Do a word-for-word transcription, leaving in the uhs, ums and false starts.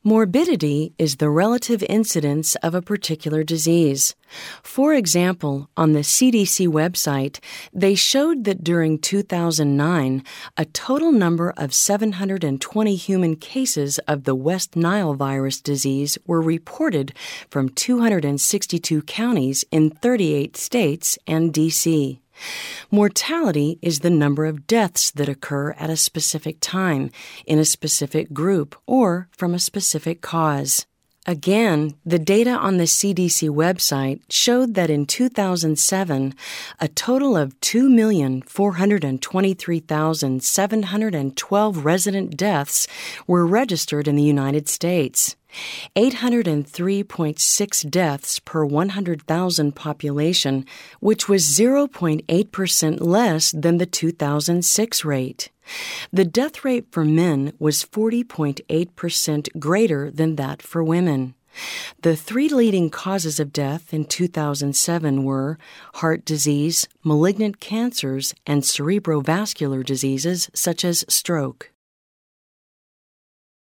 Morbidity is the relative incidence of a particular disease. For example, on the C D C website, they showed that during two thousand nine, a total number of seven hundred twenty human cases of the West Nile virus disease were reported from two hundred sixty-two counties in thirty-eight states and D C Mortality is the number of deaths that occur at a specific time, in a specific group, or from a specific cause. Again, the data on the C D C website showed that in two thousand seven, a total of two million four hundred twenty-three thousand seven hundred twelve resident deaths were registered in the United States. eight hundred three point six deaths per one hundred thousand population, which was zero point eight percent less than the two thousand six rate. The death rate for men was forty point eight percent greater than that for women. The three leading causes of death in two thousand seven were heart disease, malignant cancers, and cerebrovascular diseases such as stroke.